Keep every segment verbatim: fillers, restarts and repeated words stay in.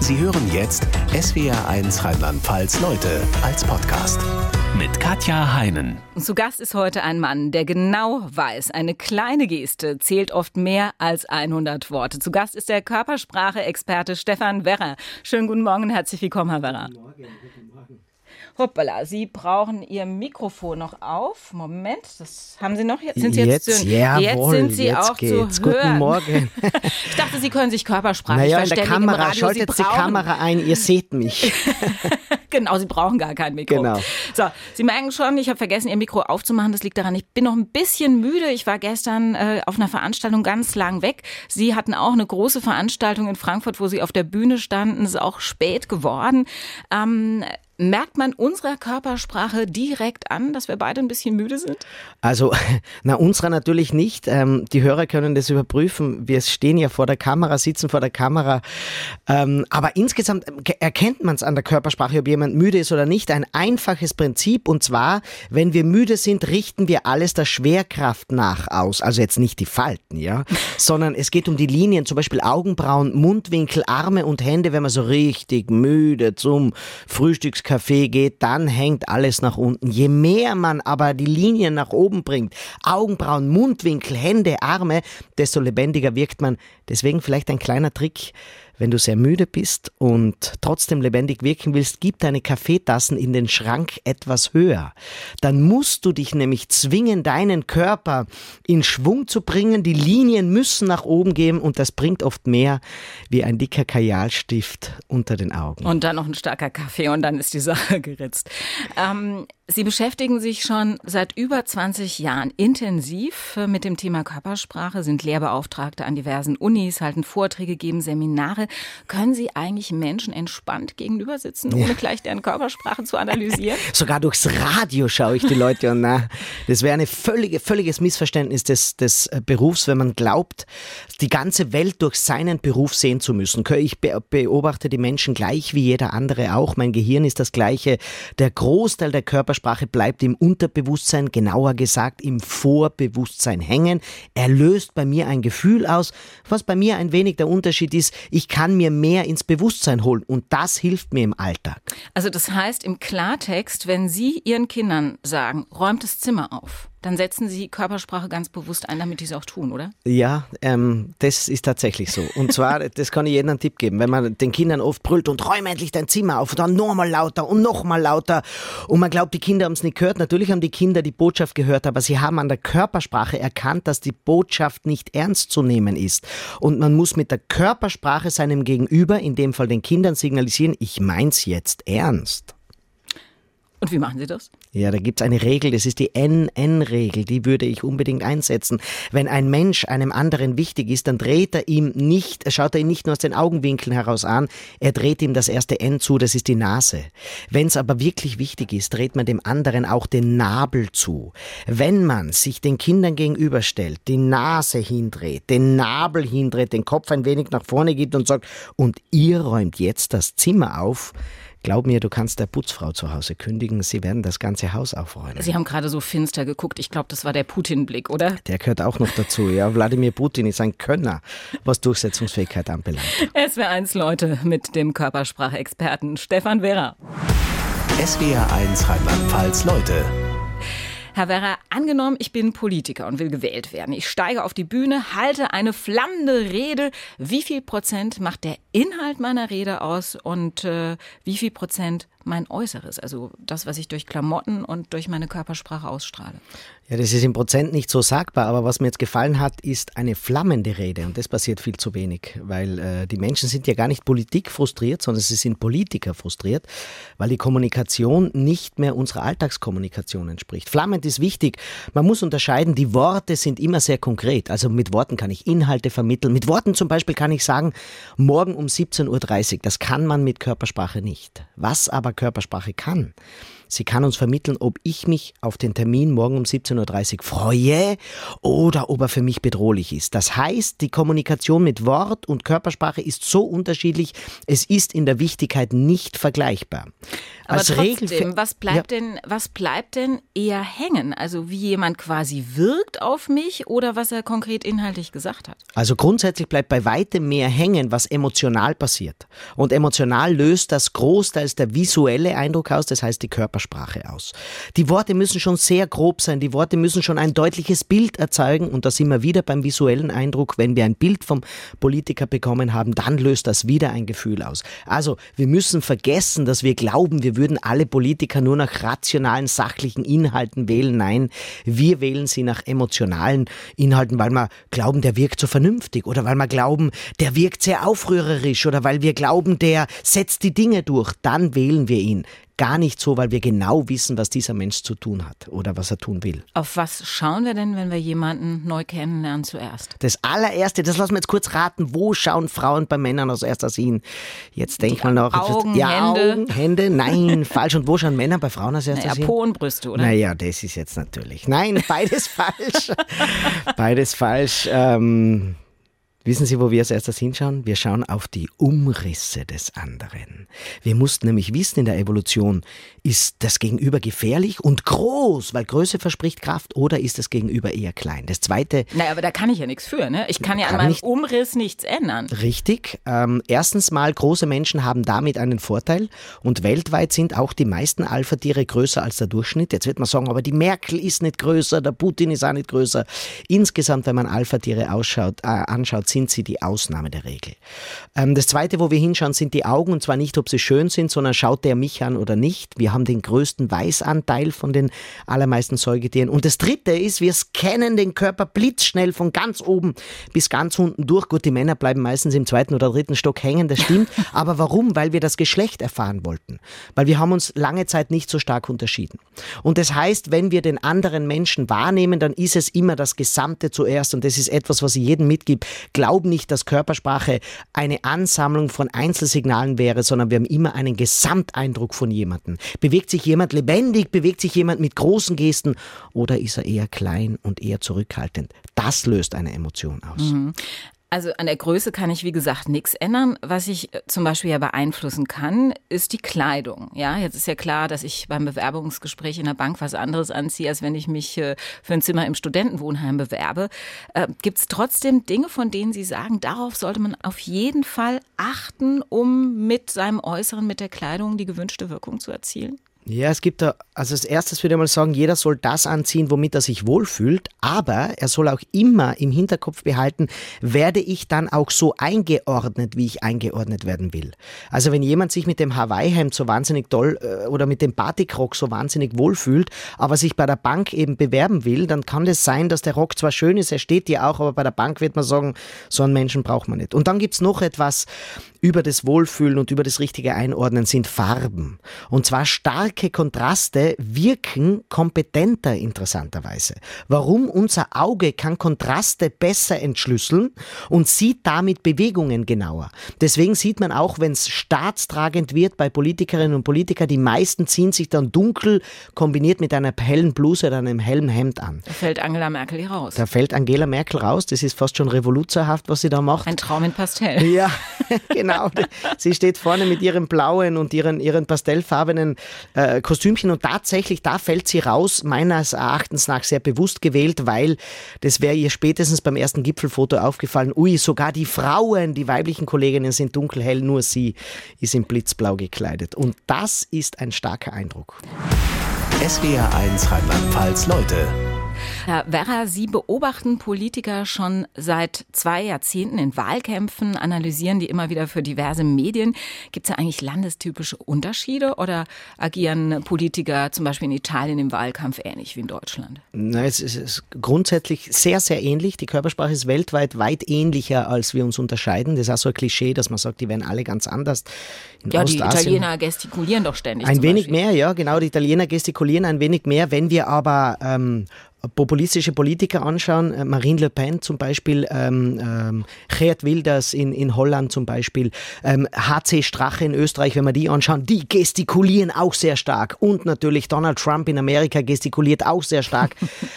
Sie hören jetzt S W R eins Rheinland-Pfalz Leute als Podcast mit Katja Heinen. Zu Gast ist heute ein Mann, der genau weiß, eine kleine Geste zählt oft mehr als hundert Worte. Zu Gast ist der Körpersprache-Experte Stefan Werra. Schönen guten Morgen und herzlich willkommen, Herr Werra. Guten Morgen, guten Morgen. Hoppala, Sie brauchen Ihr Mikrofon noch auf. Moment, das haben Sie noch? Jetzt sind Sie jetzt, jetzt, zu, jawohl, jetzt sind Sie jetzt auch geht's. zu Guten hören. Morgen. Ich dachte, Sie können sich Körpersprache Naja, in der verständigen im Kamera, Radio. schaltet Sie die Kamera ein, ihr seht mich. Genau, Sie brauchen gar kein Mikro. Genau. So, Sie merken schon, ich habe vergessen, Ihr Mikro aufzumachen. Das liegt daran, ich bin noch ein bisschen müde. Ich war gestern äh, auf einer Veranstaltung ganz lang weg. Sie hatten auch eine große Veranstaltung in Frankfurt, wo Sie auf der Bühne standen. Es ist auch spät geworden. Ähm, merkt man unserer Körpersprache direkt an, dass wir beide ein bisschen müde sind? Also, na, unserer natürlich nicht. Ähm, die Hörer können das überprüfen. Wir stehen ja vor der Kamera, sitzen vor der Kamera. Ähm, aber insgesamt erkennt man es an der Körpersprache, ob jemand müde ist oder nicht. Ein einfaches Prinzip. Und zwar, wenn wir müde sind, richten wir alles der Schwerkraft nach aus. Also jetzt nicht die Falten, ja, sondern es geht um die Linien, zum Beispiel Augenbrauen, Mundwinkel, Arme und Hände. Wenn man so richtig müde zum Frühstückskaffee geht, dann hängt alles nach unten. Je mehr man aber die Linien nach oben bringt, Augenbrauen, Mundwinkel, Hände, Arme, desto lebendiger wirkt man. Deswegen vielleicht ein kleiner Trick. Wenn du sehr müde bist und trotzdem lebendig wirken willst, gib deine Kaffeetassen in den Schrank etwas höher. Dann musst du dich nämlich zwingen, deinen Körper in Schwung zu bringen. Die Linien müssen nach oben gehen und das bringt oft mehr wie ein dicker Kajalstift unter den Augen. Und dann noch ein starker Kaffee und dann ist die Sache geritzt. Ähm, Sie beschäftigen sich schon seit über zwanzig Jahren intensiv mit dem Thema Körpersprache, sind Lehrbeauftragte an diversen Unis, halten Vorträge, geben Seminare. Können Sie eigentlich Menschen entspannt gegenüber sitzen, ohne ja. gleich deren Körpersprache zu analysieren? Sogar durchs Radio schaue ich die Leute an. Na, das wäre ein völlige, völliges Missverständnis des, des Berufs, wenn man glaubt, die ganze Welt durch seinen Beruf sehen zu müssen. Ich beobachte die Menschen gleich wie jeder andere auch. Mein Gehirn ist das gleiche. Der Großteil der Körpersprache Sprache bleibt im Unterbewusstsein, genauer gesagt im Vorbewusstsein hängen. Er löst bei mir ein Gefühl aus, was bei mir ein wenig der Unterschied ist. Ich kann mir mehr ins Bewusstsein holen und das hilft mir im Alltag. Also das heißt im Klartext, wenn Sie Ihren Kindern sagen, räumt das Zimmer auf, dann setzen Sie Körpersprache ganz bewusst ein, damit die es auch tun, oder? Ja, ähm, das ist tatsächlich so. Und zwar, das kann ich jedem einen Tipp geben, wenn man den Kindern oft brüllt und räum endlich dein Zimmer auf, dann nochmal lauter und nochmal lauter. Und man glaubt, die Kinder haben es nicht gehört. Natürlich haben die Kinder die Botschaft gehört, aber sie haben an der Körpersprache erkannt, dass die Botschaft nicht ernst zu nehmen ist. Und man muss mit der Körpersprache seinem Gegenüber, in dem Fall den Kindern, signalisieren, ich mein's jetzt ernst. Und wie machen Sie das? Ja, da gibt's eine Regel, das ist die N N Regel, die würde ich unbedingt einsetzen. Wenn ein Mensch einem anderen wichtig ist, dann dreht er ihm nicht, schaut er ihn nicht nur aus den Augenwinkeln heraus an, er dreht ihm das erste N zu, das ist die Nase. Wenn es aber wirklich wichtig ist, dreht man dem anderen auch den Nabel zu. Wenn man sich den Kindern gegenüberstellt, die Nase hindreht, den Nabel hindreht, den Kopf ein wenig nach vorne gibt und sagt, und ihr räumt jetzt das Zimmer auf, glaub mir, du kannst der Putzfrau zu Hause kündigen, sie werden das ganze Haus aufräumen. Sie haben gerade so finster geguckt, ich glaube, das war der Putin-Blick, oder? Der gehört auch noch dazu, ja. Wladimir Putin ist ein Könner, was Durchsetzungsfähigkeit anbelangt. S W R eins Leute mit dem Körpersprachexperten Stefan Werra. S W R eins Rheinland-Pfalz Leute. Herr Werra, angenommen, ich bin Politiker und will gewählt werden. Ich steige auf die Bühne, halte eine flammende Rede. Wie viel Prozent macht der Inhalt meiner Rede aus und äh, wie viel Prozent mein Äußeres? Also das, was ich durch Klamotten und durch meine Körpersprache ausstrahle. Ja, das ist im Prozent nicht so sagbar, aber was mir jetzt gefallen hat, ist eine flammende Rede und das passiert viel zu wenig, weil äh, die Menschen sind ja gar nicht politikfrustriert, sondern sie sind Politiker frustriert, weil die Kommunikation nicht mehr unserer Alltagskommunikation entspricht. Flammend ist wichtig, man muss unterscheiden, die Worte sind immer sehr konkret, also mit Worten kann ich Inhalte vermitteln, mit Worten zum Beispiel kann ich sagen, morgen um siebzehn Uhr dreißig, das kann man mit Körpersprache nicht. Was aber Körpersprache kann, sie kann uns vermitteln, ob ich mich auf den Termin morgen um siebzehn Uhr dreißig freue oder ob er für mich bedrohlich ist. Das heißt, die Kommunikation mit Wort und Körpersprache ist so unterschiedlich, es ist in der Wichtigkeit nicht vergleichbar. Aber als trotzdem, Regel, was bleibt ja. denn, was bleibt denn eher hängen? Also wie jemand quasi wirkt auf mich oder was er konkret inhaltlich gesagt hat? Also grundsätzlich bleibt bei weitem mehr hängen, was emotional passiert. Und emotional löst das großteils der visuelle Eindruck aus, das heißt die Körpersprache aus. Die Worte müssen schon sehr grob sein, die Worte müssen schon ein deutliches Bild erzeugen und da sind wir wieder beim visuellen Eindruck. Wenn wir ein Bild vom Politiker bekommen haben, dann löst das wieder ein Gefühl aus. Also wir müssen vergessen, dass wir glauben, wir würden alle Politiker nur nach rationalen, sachlichen Inhalten wählen. Nein, wir wählen sie nach emotionalen Inhalten, weil wir glauben, der wirkt so vernünftig oder weil wir glauben, der wirkt sehr aufrührerisch oder weil wir glauben, der setzt die Dinge durch. Dann wählen wir ihn. Gar nicht so, weil wir genau wissen, was dieser Mensch zu tun hat oder was er tun will. Auf was schauen wir denn, wenn wir jemanden neu kennenlernen zuerst? Das allererste, das lassen wir jetzt kurz raten, wo schauen Frauen bei Männern als erstes hin? Jetzt denk mal nach. Augen, ja, Hände. Augen, Hände, nein, falsch. Und wo schauen Männer bei Frauen als erstes Naja, hin? Po und Brüste, oder? Naja, das ist jetzt natürlich. Nein, beides falsch. Beides falsch. Ähm... Wissen Sie, wo wir als erstes hinschauen? Wir schauen auf die Umrisse des anderen. Wir mussten nämlich wissen in der Evolution, ist das Gegenüber gefährlich und groß, weil Größe verspricht Kraft, oder ist das Gegenüber eher klein? Das Zweite... Naja, aber da kann ich ja nichts für, ne? Ich kann ja Kann an meinem nicht- Umriss nichts ändern. Richtig. Ähm, erstens mal, große Menschen haben damit einen Vorteil und weltweit sind auch die meisten Alpha-Tiere größer als der Durchschnitt. Jetzt wird man sagen, aber die Merkel ist nicht größer, der Putin ist auch nicht größer. Insgesamt, wenn man Alpha-Tiere ausschaut, äh, anschaut, sind sie die Ausnahme der Regel. Ähm, das Zweite, wo wir hinschauen, sind die Augen, und zwar nicht, ob sie schön sind, sondern schaut der mich an oder nicht. Wir haben den größten Weißanteil von den allermeisten Säugetieren. Und das Dritte ist, wir scannen den Körper blitzschnell von ganz oben bis ganz unten durch. Gut, die Männer bleiben meistens im zweiten oder dritten Stock hängen, das stimmt. Aber warum? Weil wir das Geschlecht erfahren wollten. Weil wir haben uns lange Zeit nicht so stark unterschieden. Und das heißt, wenn wir den anderen Menschen wahrnehmen, dann ist es immer das Gesamte zuerst. Und das ist etwas, was ich jedem mitgebe. Glaub nicht, dass Körpersprache eine Ansammlung von Einzelsignalen wäre, sondern wir haben immer einen Gesamteindruck von jemandem. Bewegt sich jemand lebendig, bewegt sich jemand mit großen Gesten oder ist er eher klein und eher zurückhaltend? Das löst eine Emotion aus. Mhm. Also an der Größe kann ich, wie gesagt, nichts ändern. Was ich zum Beispiel ja beeinflussen kann, ist die Kleidung. Ja, jetzt ist ja klar, dass ich beim Bewerbungsgespräch in der Bank was anderes anziehe, als wenn ich mich für ein Zimmer im Studentenwohnheim bewerbe. Äh, gibt es trotzdem Dinge, von denen Sie sagen, darauf sollte man auf jeden Fall achten, um mit seinem Äußeren, mit der Kleidung die gewünschte Wirkung zu erzielen? Ja, es gibt da, also als erstes würde ich mal sagen, jeder soll das anziehen, womit er sich wohlfühlt, aber er soll auch immer im Hinterkopf behalten, werde ich dann auch so eingeordnet, wie ich eingeordnet werden will. Also wenn jemand sich mit dem Hawaii-Hemd so wahnsinnig toll äh, oder mit dem Batikrock so wahnsinnig wohlfühlt, aber sich bei der Bank eben bewerben will, dann kann es sein, dass der Rock zwar schön ist, er steht dir auch, aber bei der Bank wird man sagen, so einen Menschen braucht man nicht. Und dann gibt's noch etwas über das Wohlfühlen und über das richtige Einordnen, sind Farben. Und zwar starke Kontraste wirken kompetenter interessanterweise. Warum? Unser Auge kann Kontraste besser entschlüsseln und sieht damit Bewegungen genauer. Deswegen sieht man auch, wenn es staatstragend wird bei Politikerinnen und Politikern, die meisten ziehen sich dann dunkel kombiniert mit einer hellen Bluse oder einem hellen Hemd an. Da fällt Angela Merkel hier raus. Da fällt Angela Merkel raus. Das ist fast schon revoluzerhaft, was sie da macht. Ein Traum in Pastell. Ja, genau. Sie steht vorne mit ihrem blauen und ihren, ihren pastellfarbenen äh, Kostümchen und tatsächlich, da fällt sie raus, meines Erachtens nach sehr bewusst gewählt, weil das wäre ihr spätestens beim ersten Gipfelfoto aufgefallen. Ui, sogar die Frauen, die weiblichen Kolleginnen sind dunkelhell, nur sie ist in blitzblau gekleidet. Und das ist ein starker Eindruck. S W R eins Rheinland-Pfalz Leute. Herr Werra, Sie beobachten Politiker schon seit zwei Jahrzehnten in Wahlkämpfen, analysieren die immer wieder für diverse Medien. Gibt es da eigentlich landestypische Unterschiede oder agieren Politiker zum Beispiel in Italien im Wahlkampf ähnlich wie in Deutschland? Na, es ist grundsätzlich sehr, sehr ähnlich. Die Körpersprache ist weltweit weit ähnlicher, als wir uns unterscheiden. Das ist auch so ein Klischee, dass man sagt, die werden alle ganz anders. In ja, die Ostasien Italiener gestikulieren doch ständig. Ein zum wenig Beispiel. mehr, ja, genau. Die Italiener gestikulieren ein wenig mehr. Wenn wir aber ähm, populistische Politiker anschauen, Marine Le Pen zum Beispiel, ähm, ähm, Geert Wilders in, in Holland zum Beispiel, ähm, H C Strache in Österreich, wenn wir die anschauen, die gestikulieren auch sehr stark. Und natürlich Donald Trump in Amerika gestikuliert auch sehr stark.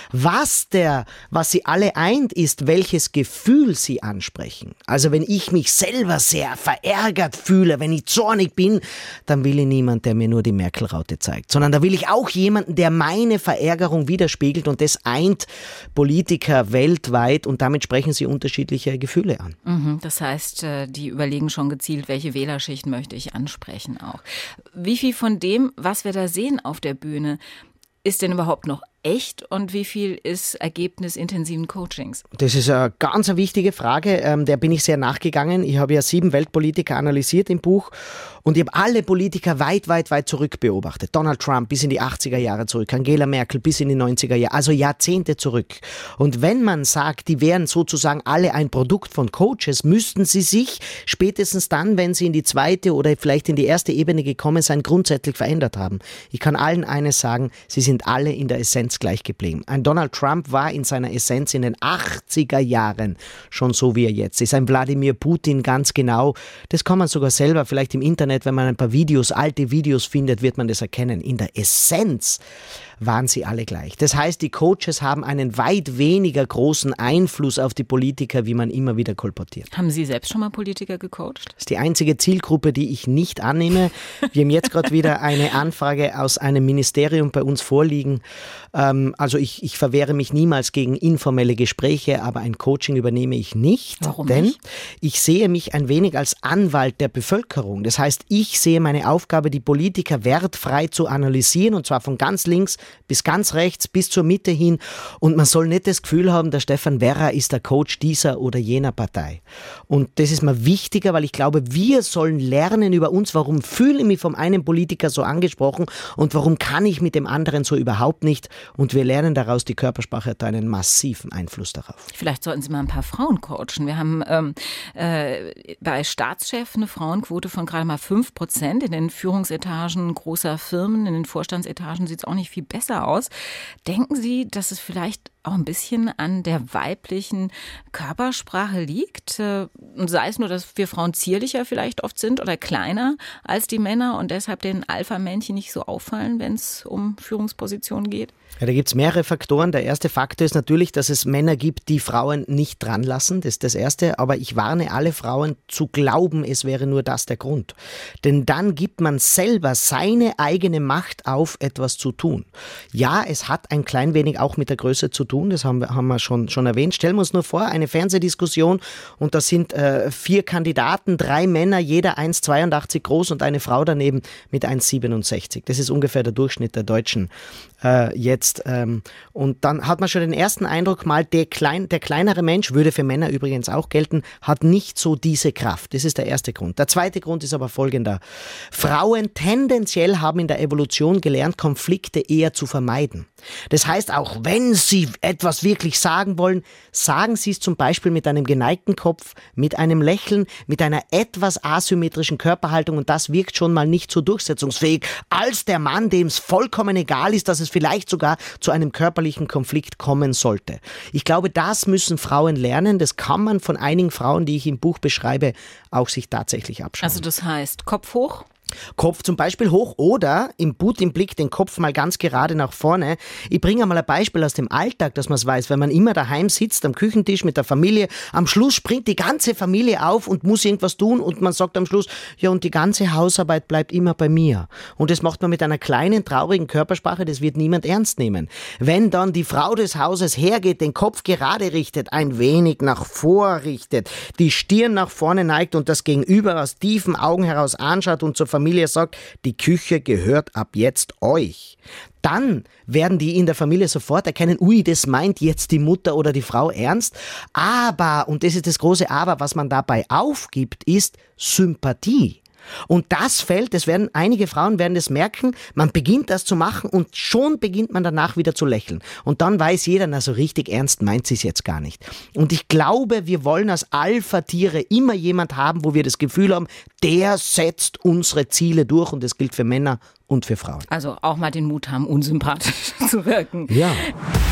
Was der, was sie alle eint, ist, welches Gefühl sie ansprechen. Also wenn ich mich selber sehr verärgert fühle, wenn ich zornig bin, dann will ich niemand, der mir nur die Merkel-Raute zeigt, sondern da will ich auch jemanden, der meine Verärgerung widerspiegelt, und das eint Politiker weltweit, und damit sprechen sie unterschiedliche Gefühle an. Das heißt, die überlegen schon gezielt, welche Wählerschicht möchte ich ansprechen auch. Wie viel von dem, was wir da sehen auf der Bühne, ist denn überhaupt noch echt und wie viel ist Ergebnis intensiven Coachings? Das ist eine ganz wichtige Frage, ähm, der bin ich sehr nachgegangen. Ich habe ja sieben Weltpolitiker analysiert im Buch und ich habe alle Politiker weit, weit, weit zurück beobachtet. Donald Trump bis in die achtziger Jahre zurück, Angela Merkel bis in die neunziger Jahre, also Jahrzehnte zurück. Und wenn man sagt, die wären sozusagen alle ein Produkt von Coaches, müssten sie sich spätestens dann, wenn sie in die zweite oder vielleicht in die erste Ebene gekommen sind, grundsätzlich verändert haben. Ich kann allen eines sagen, sie sind alle in der Essenz gleich geblieben. Ein Donald Trump war in seiner Essenz in den achtziger Jahren schon so, wie er jetzt ist. Ein Wladimir Putin ganz genau. Das kann man sogar selber vielleicht im Internet, wenn man ein paar Videos, alte Videos findet, wird man das erkennen. In der Essenz waren sie alle gleich. Das heißt, die Coaches haben einen weit weniger großen Einfluss auf die Politiker, wie man immer wieder kolportiert. Haben Sie selbst schon mal Politiker gecoacht? Das ist die einzige Zielgruppe, die ich nicht annehme. Wir haben jetzt gerade wieder eine Anfrage aus einem Ministerium bei uns vorliegen. Ähm, also ich, ich verwehre mich niemals gegen informelle Gespräche, aber ein Coaching übernehme ich nicht. Warum denn nicht? Ich sehe mich ein wenig als Anwalt der Bevölkerung. Das heißt, ich sehe meine Aufgabe, die Politiker wertfrei zu analysieren, und zwar von ganz links bis ganz rechts, bis zur Mitte hin. Und man soll nicht das Gefühl haben, der Stefan Werra ist der Coach dieser oder jener Partei. Und das ist mir wichtiger, weil ich glaube, wir sollen lernen über uns, warum fühle ich mich vom einen Politiker so angesprochen und warum kann ich mit dem anderen so überhaupt nicht. Und wir lernen daraus, die Körpersprache hat einen massiven Einfluss darauf. Vielleicht sollten Sie mal ein paar Frauen coachen. Wir haben ähm, äh, bei Staatschefs eine Frauenquote von gerade mal fünf Prozent. In den Führungsetagen großer Firmen, in den Vorstandsetagen sieht es auch nicht viel besser aus. Denken Sie, dass es vielleicht auch ein bisschen an der weiblichen Körpersprache liegt? Und sei es nur, dass wir Frauen zierlicher vielleicht oft sind oder kleiner als die Männer und deshalb den Alpha-Männchen nicht so auffallen, wenn es um Führungspositionen geht? Ja, da gibt es mehrere Faktoren. Der erste Faktor ist natürlich, dass es Männer gibt, die Frauen nicht dran lassen. Das ist das Erste. Aber ich warne alle Frauen zu glauben, es wäre nur das der Grund. Denn dann gibt man selber seine eigene Macht auf, etwas zu tun. Ja, es hat ein klein wenig auch mit der Größe zu tun. Das haben wir, haben wir schon, schon erwähnt. Stellen wir uns nur vor, eine Fernsehdiskussion und da sind äh, vier Kandidaten, drei Männer, jeder eins Komma zweiundachtzig groß und eine Frau daneben mit eins Komma siebenundsechzig. Das ist ungefähr der Durchschnitt der Deutschen äh, jetzt. Ähm, und dann hat man schon den ersten Eindruck mal, der, klein, der kleinere Mensch, würde für Männer übrigens auch gelten, hat nicht so diese Kraft. Das ist der erste Grund. Der zweite Grund ist aber folgender. Frauen tendenziell haben in der Evolution gelernt, Konflikte eher zu vermeiden. Das heißt, auch wenn sie etwas wirklich sagen wollen, sagen sie es zum Beispiel mit einem geneigten Kopf, mit einem Lächeln, mit einer etwas asymmetrischen Körperhaltung, und das wirkt schon mal nicht so durchsetzungsfähig, als der Mann, dem es vollkommen egal ist, dass es vielleicht sogar zu einem körperlichen Konflikt kommen sollte. Ich glaube, das müssen Frauen lernen. Das kann man von einigen Frauen, die ich im Buch beschreibe, auch sich tatsächlich abschauen. Also das heißt, Kopf hoch? Kopf zum Beispiel hoch oder im Boot im Blick den Kopf mal ganz gerade nach vorne. Ich bringe mal ein Beispiel aus dem Alltag, dass man es weiß. Wenn man immer daheim sitzt am Küchentisch mit der Familie, am Schluss springt die ganze Familie auf und muss irgendwas tun und man sagt am Schluss, ja, und die ganze Hausarbeit bleibt immer bei mir. Und das macht man mit einer kleinen, traurigen Körpersprache, das wird niemand ernst nehmen. Wenn dann die Frau des Hauses hergeht, den Kopf gerade richtet, ein wenig nach vor richtet, die Stirn nach vorne neigt und das Gegenüber aus tiefen Augen heraus anschaut und zur Familie Familie sagt, die Küche gehört ab jetzt euch. Dann werden die in der Familie sofort erkennen, ui, das meint jetzt die Mutter oder die Frau ernst. Aber, und das ist das große Aber, was man dabei aufgibt, ist Sympathie. Und das fällt, das werden einige Frauen werden das merken, man beginnt das zu machen und schon beginnt man danach wieder zu lächeln. Und dann weiß jeder, na so richtig ernst meint sie es jetzt gar nicht. Und ich glaube, wir wollen als Alpha-Tiere immer jemand haben, wo wir das Gefühl haben, der setzt unsere Ziele durch, und das gilt für Männer und für Frauen. Also auch mal den Mut haben, unsympathisch zu wirken. Ja.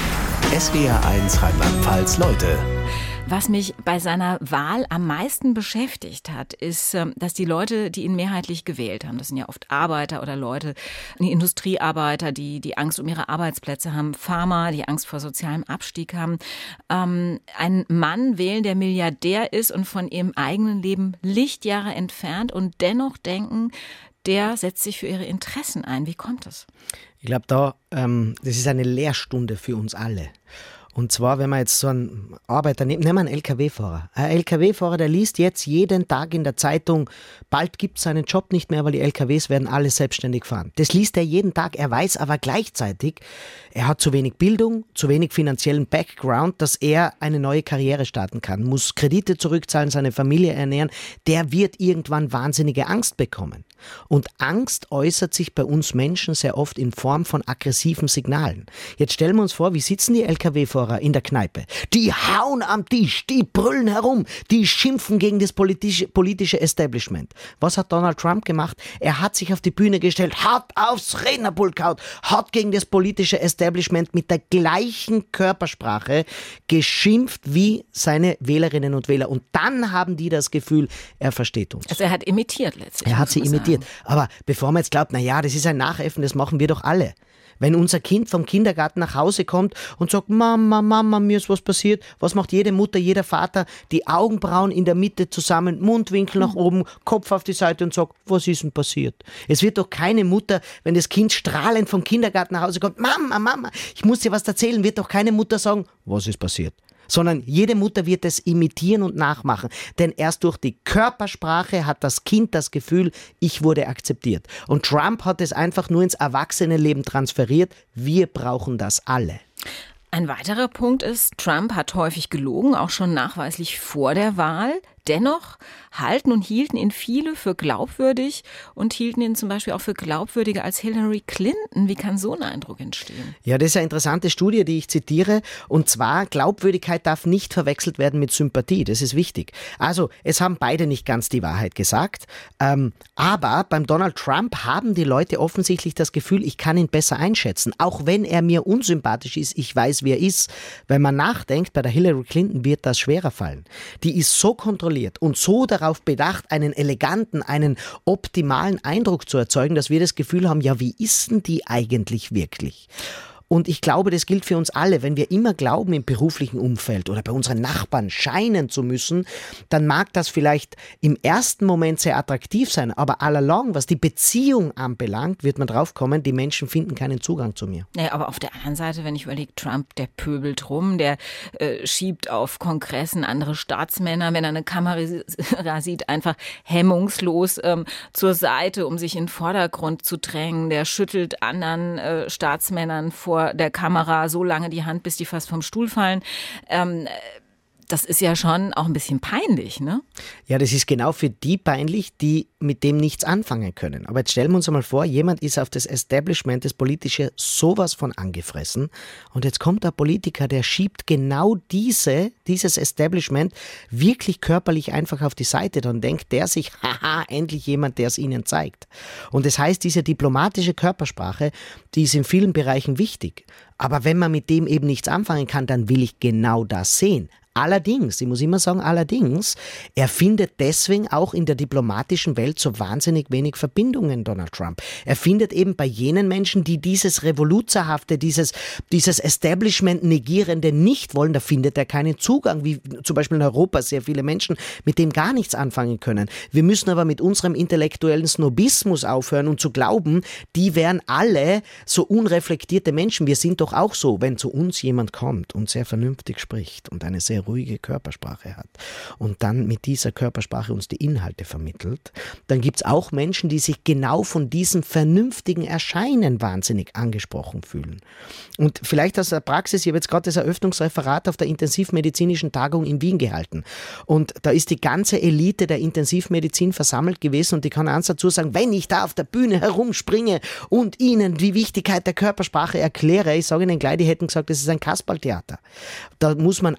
S W R eins Rheinland-Pfalz Leute. Was mich bei seiner Wahl am meisten beschäftigt hat, ist, dass die Leute, die ihn mehrheitlich gewählt haben, das sind ja oft Arbeiter oder Leute, die Industriearbeiter, die die Angst um ihre Arbeitsplätze haben, Farmer, die Angst vor sozialem Abstieg haben, ähm, einen Mann wählen, der Milliardär ist und von ihrem eigenen Leben Lichtjahre entfernt und dennoch denken, der setzt sich für ihre Interessen ein. Wie kommt das? Ich glaube, da, ähm, das ist eine Lehrstunde für uns alle. Und zwar, wenn man jetzt so einen Arbeiter nimmt, nehmen wir einen L K W-Fahrer. Ein L K W-Fahrer, der liest jetzt jeden Tag in der Zeitung, bald gibt es seinen Job nicht mehr, weil die L K Ws werden alle selbstständig fahren. Das liest er jeden Tag. Er weiß aber gleichzeitig, er hat zu wenig Bildung, zu wenig finanziellen Background, dass er eine neue Karriere starten kann, muss Kredite zurückzahlen, seine Familie ernähren. Der wird irgendwann wahnsinnige Angst bekommen. Und Angst äußert sich bei uns Menschen sehr oft in Form von aggressiven Signalen. Jetzt stellen wir uns vor, wie sitzen die L K W-Fahrer in der Kneipe? Die hauen am Tisch, die brüllen herum, die schimpfen gegen das politische, politische Establishment. Was hat Donald Trump gemacht? Er hat sich auf die Bühne gestellt, hat aufs Rednerpult gehauen, hat gegen das politische Establishment mit der gleichen Körpersprache geschimpft wie seine Wählerinnen und Wähler. Und dann haben die das Gefühl, er versteht uns. Also er hat imitiert letztlich. Er hat sie imitiert. Aber bevor man jetzt glaubt, na ja, das ist ein Nachäffen, das machen wir doch alle. Wenn unser Kind vom Kindergarten nach Hause kommt und sagt, Mama, Mama, mir ist was passiert, was macht jede Mutter, jeder Vater? Die Augenbrauen in der Mitte zusammen, Mundwinkel nach oben, Kopf auf die Seite und sagt, was ist denn passiert? Es wird doch keine Mutter, wenn das Kind strahlend vom Kindergarten nach Hause kommt, Mama, Mama, ich muss dir was erzählen, wird doch keine Mutter sagen, was ist passiert? Sondern jede Mutter wird es imitieren und nachmachen. Denn erst durch die Körpersprache hat das Kind das Gefühl, ich wurde akzeptiert. Und Trump hat es einfach nur ins Erwachsenenleben transferiert. Wir brauchen das alle. Ein weiterer Punkt ist, Trump hat häufig gelogen, auch schon nachweislich vor der Wahl. Dennoch halten und hielten ihn viele für glaubwürdig und hielten ihn zum Beispiel auch für glaubwürdiger als Hillary Clinton. Wie kann so ein Eindruck entstehen? Ja, das ist eine interessante Studie, die ich zitiere. Und zwar, Glaubwürdigkeit darf nicht verwechselt werden mit Sympathie. Das ist wichtig. Also, es haben beide nicht ganz die Wahrheit gesagt. Ähm, aber beim Donald Trump haben die Leute offensichtlich das Gefühl, ich kann ihn besser einschätzen. Auch wenn er mir unsympathisch ist, ich weiß, wer er ist. Wenn man nachdenkt, bei der Hillary Clinton wird das schwerer fallen. Die ist so kontrolliert und so darauf bedacht, einen eleganten, einen optimalen Eindruck zu erzeugen, dass wir das Gefühl haben, ja, wie ist denn die eigentlich wirklich? Und ich glaube, das gilt für uns alle. Wenn wir immer glauben, im beruflichen Umfeld oder bei unseren Nachbarn scheinen zu müssen, dann mag das vielleicht im ersten Moment sehr attraktiv sein, aber all along, was die Beziehung anbelangt, wird man drauf kommen, die Menschen finden keinen Zugang zu mir. Naja, aber auf der anderen Seite, wenn ich überlege, Trump, der pöbelt rum, der äh, schiebt auf Kongressen andere Staatsmänner, wenn er eine Kamera sieht, einfach hemmungslos ähm, zur Seite, um sich in den Vordergrund zu drängen. Der schüttelt anderen äh, Staatsmännern vor der Kamera so lange die Hand, bis die fast vom Stuhl fallen. Ähm, das ist ja schon auch ein bisschen peinlich, ne? Ja, das ist genau für die peinlich, die mit dem nichts anfangen können. Aber jetzt stellen wir uns einmal vor, jemand ist auf das Establishment, das Politische, sowas von angefressen. Und jetzt kommt der Politiker, der schiebt genau diese, dieses Establishment wirklich körperlich einfach auf die Seite. Dann denkt der sich, haha, endlich jemand, der es ihnen zeigt. Und das heißt, diese diplomatische Körpersprache, die ist in vielen Bereichen wichtig. Aber wenn man mit dem eben nichts anfangen kann, dann will ich genau das sehen. Allerdings, ich muss immer sagen, allerdings, er findet deswegen auch in der diplomatischen Welt so wahnsinnig wenig Verbindungen, Donald Trump. Er findet eben bei jenen Menschen, die dieses Revoluzerhafte, dieses, dieses Establishment negierende nicht wollen, da findet er keinen Zugang, wie zum Beispiel in Europa sehr viele Menschen, mit dem gar nichts anfangen können. Wir müssen aber mit unserem intellektuellen Snobismus aufhören und zu glauben, die wären alle so unreflektierte Menschen. Wir sind doch auch so, wenn zu uns jemand kommt und sehr vernünftig spricht und eine sehr ruhige Körpersprache hat und dann mit dieser Körpersprache uns die Inhalte vermittelt, dann gibt es auch Menschen, die sich genau von diesem vernünftigen Erscheinen wahnsinnig angesprochen fühlen. Und vielleicht aus der Praxis, ich habe jetzt gerade das Eröffnungsreferat auf der intensivmedizinischen Tagung in Wien gehalten und da ist die ganze Elite der Intensivmedizin versammelt gewesen und ich kann eins dazu sagen, wenn ich da auf der Bühne herumspringe und ihnen die Wichtigkeit der Körpersprache erkläre, ich sage ihnen gleich, die hätten gesagt, das ist ein Kasperltheater. Da muss man auch eine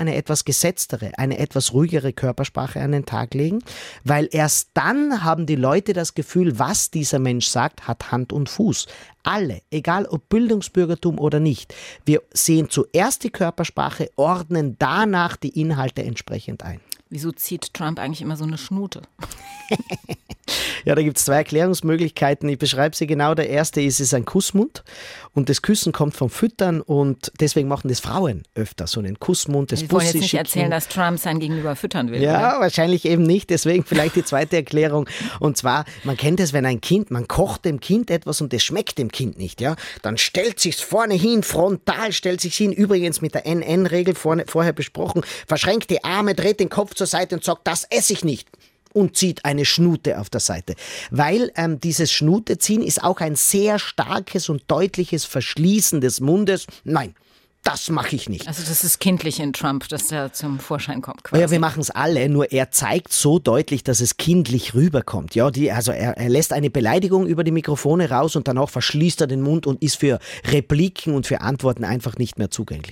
eine etwas gesetztere, eine etwas ruhigere Körpersprache an den Tag legen, weil erst dann haben die Leute das Gefühl, was dieser Mensch sagt, hat Hand und Fuß. Alle, egal ob Bildungsbürgertum oder nicht. Wir sehen zuerst die Körpersprache, ordnen danach die Inhalte entsprechend ein. Wieso zieht Trump eigentlich immer so eine Schnute? Ja, da gibt es zwei Erklärungsmöglichkeiten. Ich beschreibe sie genau. Der erste ist, es ist ein Kussmund und das Küssen kommt vom Füttern und deswegen machen das Frauen öfter, so einen Kussmund. Das Sie wollen Bussi jetzt nicht schicken. erzählen, dass Trump sein Gegenüber füttern will. Ja, oder? wahrscheinlich eben nicht. Deswegen vielleicht die zweite Erklärung. Und zwar, man kennt es, wenn ein Kind, man kocht dem Kind etwas und das schmeckt dem Kind nicht, ja, dann stellt sich's vorne hin, frontal stellt sich's hin, übrigens mit der N N-Regel vorne, vorher besprochen, verschränkt die Arme, dreht den Kopf zur Seite und sagt, das esse ich nicht. Und zieht eine Schnute auf der Seite. Weil ähm, dieses Schnuteziehen ist auch ein sehr starkes und deutliches Verschließen des Mundes. Nein, das mache ich nicht. Also das ist kindlich in Trump, dass der zum Vorschein kommt quasi. Ja, wir machen es alle, nur er zeigt so deutlich, dass es kindlich rüberkommt. Ja, die, also er, er lässt eine Beleidigung über die Mikrofone raus und danach verschließt er den Mund und ist für Repliken und für Antworten einfach nicht mehr zugänglich.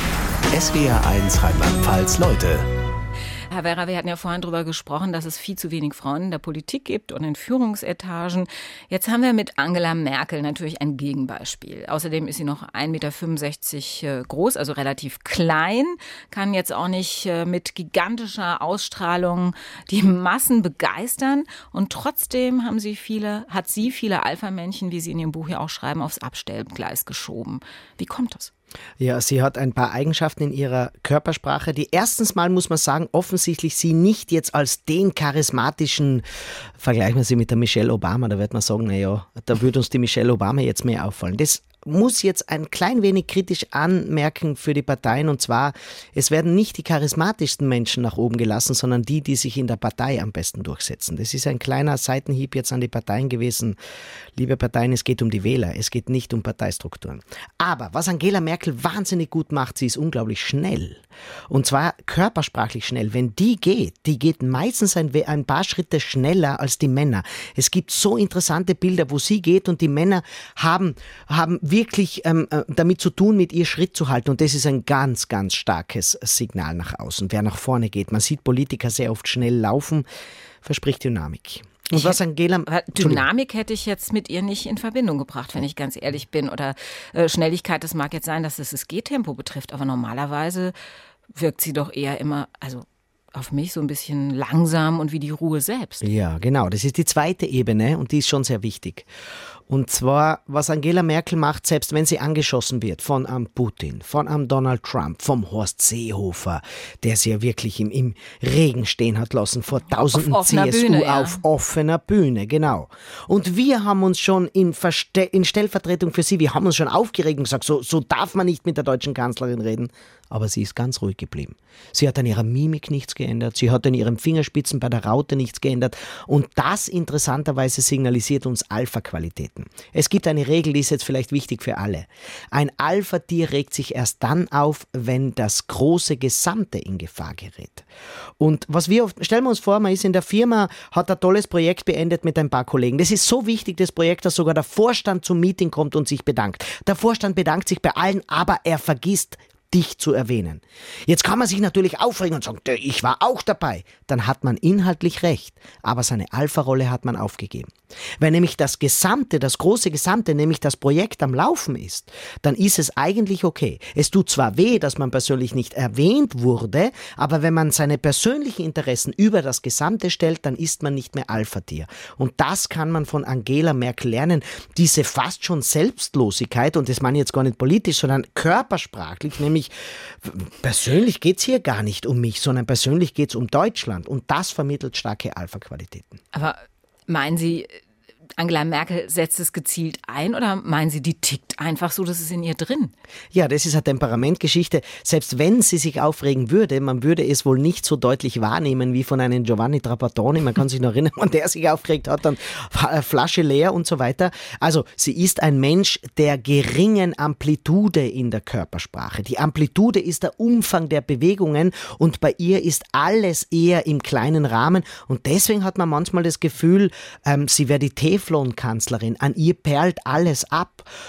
S W R eins Rheinland-Pfalz Leute. Herr Werra, wir hatten ja vorhin darüber gesprochen, dass es viel zu wenig Frauen in der Politik gibt und in Führungsetagen. Jetzt haben wir mit Angela Merkel natürlich ein Gegenbeispiel. Außerdem ist sie noch ein Meter fünfundsechzig groß, also relativ klein, kann jetzt auch nicht mit gigantischer Ausstrahlung die Massen begeistern. Und trotzdem haben sie viele, hat sie viele Alpha-Männchen, wie Sie in Ihrem Buch ja auch schreiben, aufs Abstellgleis geschoben. Wie kommt das? Ja, sie hat ein paar Eigenschaften in ihrer Körpersprache, die erstens mal, muss man sagen, offensichtlich sie nicht jetzt als den charismatischen, vergleichen wir sie mit der Michelle Obama, da wird man sagen, naja, da würde uns die Michelle Obama jetzt mehr auffallen. Das muss jetzt ein klein wenig kritisch anmerken für die Parteien, und zwar, es werden nicht die charismatischsten Menschen nach oben gelassen, sondern die, die sich in der Partei am besten durchsetzen. Das ist ein kleiner Seitenhieb jetzt an die Parteien gewesen. Liebe Parteien, es geht um die Wähler, es geht nicht um Parteistrukturen. Aber was Angela Merkel wahnsinnig gut macht, sie ist unglaublich schnell. Und zwar körpersprachlich schnell. Wenn die geht, die geht meistens ein, ein paar Schritte schneller als die Männer. Es gibt so interessante Bilder, wo sie geht und die Männer haben, haben wirklich ähm, damit zu tun, mit ihr Schritt zu halten. Und das ist ein ganz, ganz starkes Signal nach außen, wer nach vorne geht. Man sieht Politiker sehr oft schnell laufen, verspricht Dynamik. Und ich was Angela... Dynamik hätte ich jetzt mit ihr nicht in Verbindung gebracht, wenn ich ganz ehrlich bin. Oder äh, Schnelligkeit, das mag jetzt sein, dass es das Gehtempo betrifft, aber normalerweise wirkt sie doch eher immer, also auf mich so ein bisschen langsam und wie die Ruhe selbst. Ja, genau. Das ist die zweite Ebene und die ist schon sehr wichtig. Und zwar, was Angela Merkel macht, selbst wenn sie angeschossen wird von einem Putin, von einem Donald Trump, vom Horst Seehofer, der sie ja wirklich im, im Regen stehen hat lassen, vor tausenden C S U Bühne, ja. auf offener Bühne, genau. Und wir haben uns schon in, Verste- in Stellvertretung für sie, wir haben uns schon aufgeregt und gesagt, so, so darf man nicht mit der deutschen Kanzlerin reden. Aber sie ist ganz ruhig geblieben. Sie hat an ihrer Mimik nichts geändert, sie hat an ihren Fingerspitzen bei der Raute nichts geändert und das interessanterweise signalisiert uns Alpha-Qualitäten. Es gibt eine Regel, die ist jetzt vielleicht wichtig für alle. Ein Alpha-Tier regt sich erst dann auf, wenn das große Gesamte in Gefahr gerät. Und was wir oft, stellen wir uns vor, man ist in der Firma, hat ein tolles Projekt beendet mit ein paar Kollegen. Das ist so wichtig, das Projekt, dass sogar der Vorstand zum Meeting kommt und sich bedankt. Der Vorstand bedankt sich bei allen, aber er vergisst, dich zu erwähnen. Jetzt kann man sich natürlich aufregen und sagen, ich war auch dabei. Dann hat man inhaltlich recht, aber seine Alpha-Rolle hat man aufgegeben. Wenn nämlich das Gesamte, das große Gesamte, nämlich das Projekt am Laufen ist, dann ist es eigentlich okay. Es tut zwar weh, dass man persönlich nicht erwähnt wurde, aber wenn man seine persönlichen Interessen über das Gesamte stellt, dann ist man nicht mehr Alpha-Tier. Und das kann man von Angela Merkel lernen. Diese fast schon Selbstlosigkeit, und das meine ich jetzt gar nicht politisch, sondern körpersprachlich, nämlich persönlich geht es hier gar nicht um mich, sondern persönlich geht es um Deutschland und das vermittelt starke Alpha-Qualitäten. Aber meinen Sie, Angela Merkel setzt es gezielt ein oder meinen Sie, die tickt einfach so, das ist in ihr drin? Ja, das ist eine Temperamentgeschichte. Selbst wenn sie sich aufregen würde, man würde es wohl nicht so deutlich wahrnehmen wie von einem Giovanni Trapattoni. Man kann sich noch erinnern, wenn der sich aufgeregt hat, dann Flasche leer und so weiter. Also sie ist ein Mensch der geringen Amplitude in der Körpersprache. Die Amplitude ist der Umfang der Bewegungen und bei ihr ist alles eher im kleinen Rahmen und deswegen hat man manchmal das Gefühl, ähm, sie wäre die Teflon-Kanzlerin. An ihr perlt alles ab. Die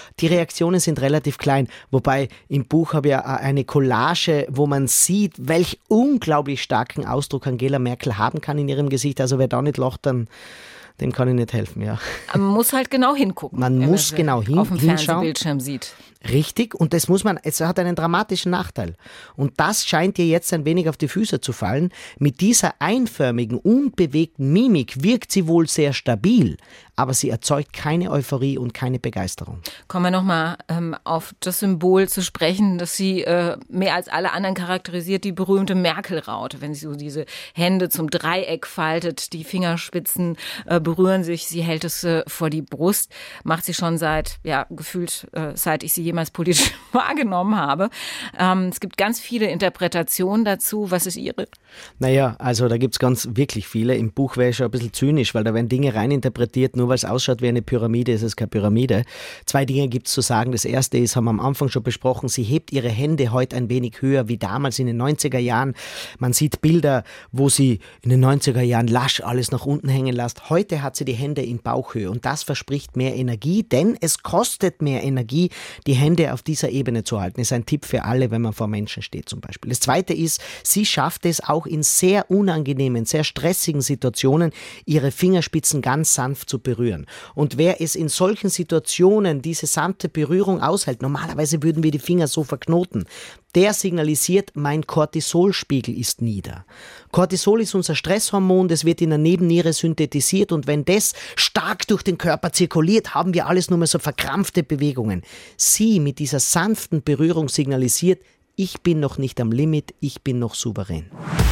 Reaktionen sind relativ klein, wobei im Buch habe ich ja eine Collage, wo man sieht, welch unglaublich starken Ausdruck Angela Merkel haben kann in ihrem Gesicht. Also wer da nicht lacht, dann dem kann ich nicht helfen, ja. Man muss halt genau hingucken. Man muss genau hin, auf dem hinschauen. Fernsehbildschirm sieht. Richtig, und das muss man, es hat einen dramatischen Nachteil. Und das scheint ihr jetzt ein wenig auf die Füße zu fallen. Mit dieser einförmigen, unbewegten Mimik wirkt sie wohl sehr stabil, aber sie erzeugt keine Euphorie und keine Begeisterung. Kommen wir nochmal ähm, auf das Symbol zu sprechen, das sie äh, mehr als alle anderen charakterisiert, die berühmte Merkel-Raute. Wenn sie so diese Hände zum Dreieck faltet, die Fingerspitzen äh, berühren sich, sie hält es äh, vor die Brust, macht sie schon seit, ja, gefühlt, äh, seit ich sie jemals politisch wahrgenommen habe. Ähm, es gibt ganz viele Interpretationen dazu. Was ist Ihre? Naja, also da gibt es ganz wirklich viele. Im Buch wäre ich schon ein bisschen zynisch, weil da werden Dinge reininterpretiert, nur weil es ausschaut wie eine Pyramide, ist es keine Pyramide. Zwei Dinge gibt es zu sagen. Das erste ist, haben wir am Anfang schon besprochen, sie hebt ihre Hände heute ein wenig höher wie damals in den neunziger Jahren. Man sieht Bilder, wo sie in den neunziger Jahren lasch alles nach unten hängen lässt. Heute hat sie die Hände in Bauchhöhe und das verspricht mehr Energie, denn es kostet mehr Energie, die Hände auf dieser Ebene zu halten. Das ist ein Tipp für alle, wenn man vor Menschen steht zum Beispiel. Das Zweite ist, sie schafft es auch in sehr unangenehmen, sehr stressigen Situationen, ihre Fingerspitzen ganz sanft zu berühren. Und wer es in solchen Situationen, diese sanfte Berührung aushält, normalerweise würden wir die Finger so verknoten, der signalisiert, mein Cortisolspiegel ist nieder. Cortisol ist unser Stresshormon, das wird in der Nebenniere synthetisiert und wenn das stark durch den Körper zirkuliert, haben wir alles nur mehr so verkrampfte Bewegungen. Sie mit dieser sanften Berührung signalisiert, ich bin noch nicht am Limit, ich bin noch souverän.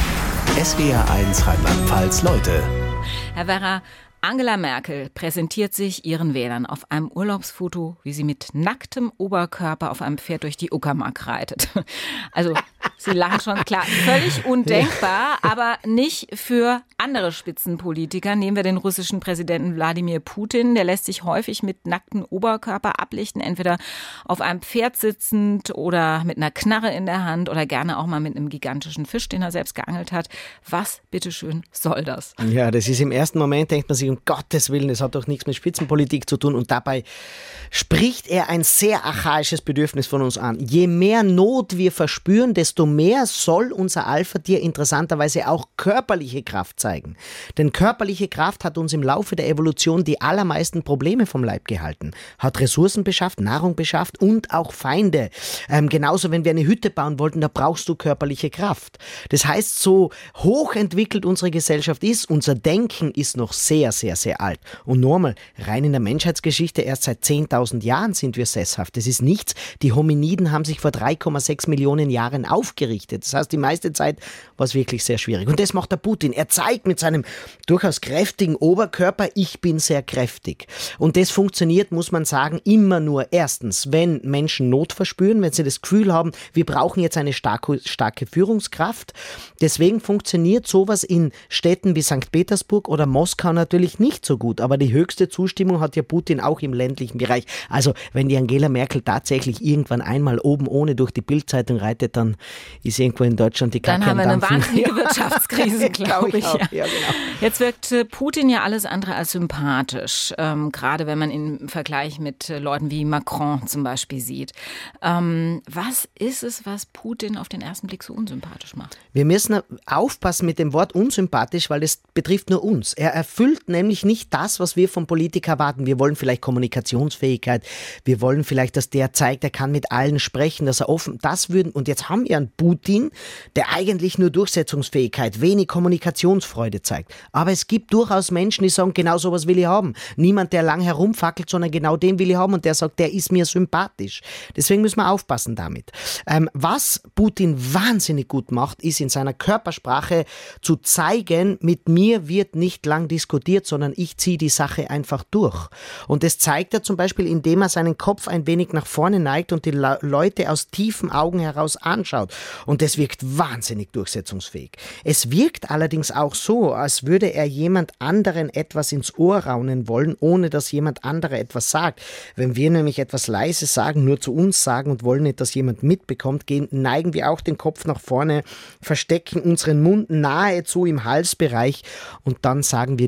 S W R eins Rheinland-Pfalz Leute. Herr Werra, Angela Merkel präsentiert sich ihren Wählern auf einem Urlaubsfoto, wie sie mit nacktem Oberkörper auf einem Pferd durch die Uckermark reitet. Also, Sie lachen schon, klar, völlig undenkbar, aber nicht für andere Spitzenpolitiker. Nehmen wir den russischen Präsidenten Wladimir Putin, der lässt sich häufig mit nacktem Oberkörper ablichten, entweder auf einem Pferd sitzend oder mit einer Knarre in der Hand oder gerne auch mal mit einem gigantischen Fisch, den er selbst geangelt hat. Was, bitteschön, soll das? Ja, das ist im ersten Moment, denkt man sich, um Gottes Willen, das hat doch nichts mit Spitzenpolitik zu tun und dabei spricht er ein sehr archaisches Bedürfnis von uns an. Je mehr Not wir verspüren, desto mehr soll unser Alpha-Tier interessanterweise auch körperliche Kraft zeigen. Denn körperliche Kraft hat uns im Laufe der Evolution die allermeisten Probleme vom Leib gehalten. Hat Ressourcen beschafft, Nahrung beschafft und auch Feinde. Ähm, genauso, wenn wir eine Hütte bauen wollten, da brauchst du körperliche Kraft. Das heißt, so hochentwickelt unsere Gesellschaft ist, unser Denken ist noch sehr, sehr, sehr alt. Und normal, rein in der Menschheitsgeschichte, erst seit zehntausend Jahren sind wir sesshaft. Das ist nichts. Die Hominiden haben sich vor drei Komma sechs Millionen Jahren aufgerichtet. Das heißt, die meiste Zeit war es wirklich sehr schwierig. Und das macht der Putin. Er zeigt mit seinem durchaus kräftigen Oberkörper, ich bin sehr kräftig. Und das funktioniert, muss man sagen, immer nur erstens, wenn Menschen Not verspüren, wenn sie das Gefühl haben, wir brauchen jetzt eine starke, starke Führungskraft. Deswegen funktioniert sowas in Städten wie Sankt Petersburg oder Moskau natürlich nicht so gut. Aber die höchste Zustimmung hat ja Putin auch im ländlichen Bereich. Also wenn die Angela Merkel tatsächlich irgendwann einmal oben ohne durch die Bildzeitung reitet, dann ist irgendwo in Deutschland die Kacke Dann haben wir eine wahnsinnige ja. Wirtschaftskrise, glaube ich. Glaub ich Ja. ja, genau. Jetzt wirkt Putin ja alles andere als sympathisch, ähm, gerade wenn man ihn im Vergleich mit äh, Leuten wie Macron zum Beispiel sieht. Ähm, was ist es, was Putin auf den ersten Blick so unsympathisch macht? Wir müssen aufpassen mit dem Wort unsympathisch, weil es betrifft nur uns. Er erfüllt nämlich nicht das, was wir vom Politiker erwarten. Wir wollen vielleicht Kommunikationsfähigkeit, wir wollen vielleicht, dass der zeigt, er kann mit allen sprechen, dass er offen, das würden, und jetzt haben wir einen Putin, der eigentlich nur Durchsetzungsfähigkeit, wenig Kommunikationsfreude zeigt. Aber es gibt durchaus Menschen, die sagen, genau sowas will ich haben. Niemand, der lang herumfackelt, sondern genau den will ich haben und der sagt, der ist mir sympathisch. Deswegen müssen wir aufpassen damit. Ähm, was Putin wahnsinnig gut macht, ist in seiner Körpersprache zu zeigen, mit mir wird nicht lang diskutiert, sondern ich ziehe die Sache einfach durch. Und das zeigt er zum Beispiel, indem er seinen Kopf ein wenig nach vorne neigt und die La- Leute aus tiefen Augen heraus anschaut. Und das wirkt wahnsinnig durchsetzungsfähig. Es wirkt allerdings auch so, als würde er jemand anderen etwas ins Ohr raunen wollen, ohne dass jemand anderer etwas sagt. Wenn wir nämlich etwas leise sagen, nur zu uns sagen und wollen nicht, dass jemand mitbekommt, gehen, neigen wir auch den Kopf nach vorne, verstecken unseren Mund nahezu im Halsbereich und dann sagen wir diese Worte